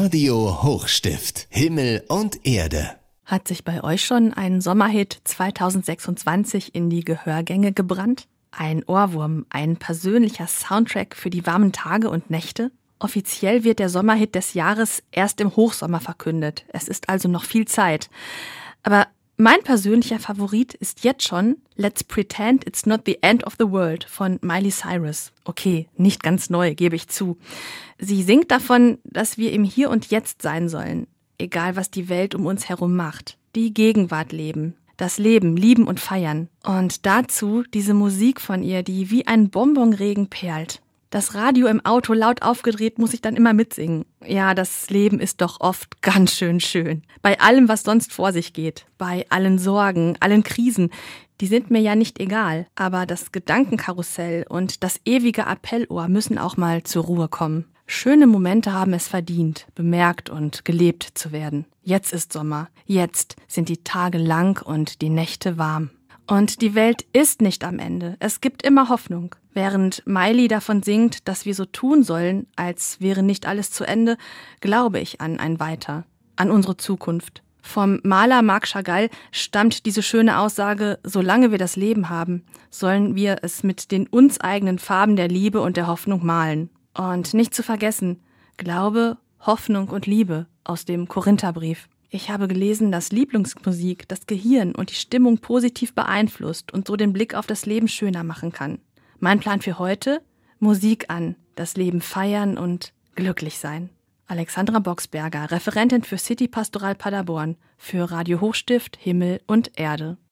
Radio Hochstift, Himmel und Erde. Hat sich bei euch schon ein Sommerhit 2026 in die Gehörgänge gebrannt? Ein Ohrwurm, ein persönlicher Soundtrack für die warmen Tage und Nächte? Offiziell wird der Sommerhit des Jahres erst im Hochsommer verkündet. Es ist also noch viel Zeit. Aber mein persönlicher Favorit ist jetzt schon Let's Pretend It's Not the End of the World von Miley Cyrus. Okay, nicht ganz neu, gebe ich zu. Sie singt davon, dass wir im Hier und Jetzt sein sollen, egal was die Welt um uns herum macht. Die Gegenwart leben, das Leben lieben und feiern. Und dazu diese Musik von ihr, die wie ein Bonbonregen perlt. Das Radio im Auto laut aufgedreht, muss ich dann immer mitsingen. Ja, das Leben ist doch oft ganz schön schön. Bei allem, was sonst vor sich geht. Bei allen Sorgen, allen Krisen. Die sind mir ja nicht egal. Aber das Gedankenkarussell und das ewige Appellohr müssen auch mal zur Ruhe kommen. Schöne Momente haben es verdient, bemerkt und gelebt zu werden. Jetzt ist Sommer. Jetzt sind die Tage lang und die Nächte warm. Und die Welt ist nicht am Ende. Es gibt immer Hoffnung. Während Miley davon singt, dass wir so tun sollen, als wäre nicht alles zu Ende, glaube ich an ein Weiter, an unsere Zukunft. Vom Maler Marc Chagall stammt diese schöne Aussage, solange wir das Leben haben, sollen wir es mit den uns eigenen Farben der Liebe und der Hoffnung malen. Und nicht zu vergessen, Glaube, Hoffnung und Liebe aus dem Korintherbrief. Ich habe gelesen, dass Lieblingsmusik das Gehirn und die Stimmung positiv beeinflusst und so den Blick auf das Leben schöner machen kann. Mein Plan für heute? Musik an, das Leben feiern und glücklich sein. Alexandra Boxberger, Referentin für City Pastoral Paderborn, für Radio Hochstift, Himmel und Erde.